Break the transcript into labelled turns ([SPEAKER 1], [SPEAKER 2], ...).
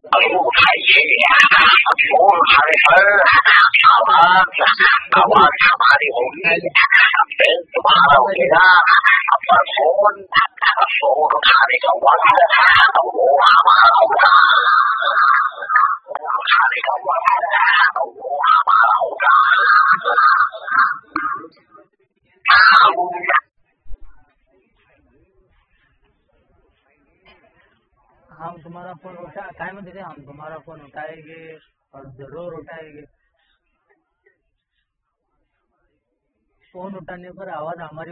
[SPEAKER 1] उठाइए फोन उठाने पर आवाज हमारी होगी, फिर तुम्हारा होगा पर फोन उठाने का वक्त वो हमारा होगा, उठाने का वक्त वो हमारा होगा।
[SPEAKER 2] हम तुम्हारा फोन उठा काय म्हणते ते, हम तुम्हारा फोन उठाएंगे और जरूर उठाएंगे। फोन उठाने पर आवाज हमारी